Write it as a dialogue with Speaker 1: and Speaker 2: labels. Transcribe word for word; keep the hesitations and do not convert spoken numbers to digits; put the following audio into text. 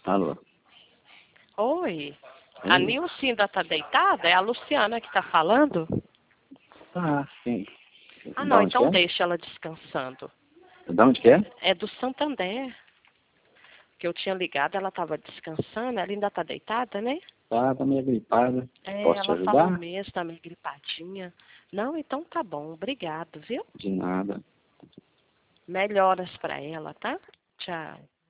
Speaker 1: Alô?
Speaker 2: Oi. A
Speaker 1: Oi.
Speaker 2: Nilce ainda tá deitada? É a Luciana que tá falando?
Speaker 1: Ah, sim.
Speaker 2: Ah,
Speaker 1: Da
Speaker 2: não.
Speaker 1: onde que
Speaker 2: Então
Speaker 1: é?
Speaker 2: deixa ela descansando.
Speaker 1: Da onde que é?
Speaker 2: É do Santander. Que eu tinha ligado, ela tava descansando. Ela ainda tá deitada, né?
Speaker 1: Tá, tá meio gripada.
Speaker 2: É,
Speaker 1: Posso te
Speaker 2: ela falou
Speaker 1: ajudar?
Speaker 2: mesmo, tá meio gripadinha. Não, então tá bom. Obrigado, viu?
Speaker 1: De nada.
Speaker 2: Melhoras pra ela, tá? Tchau.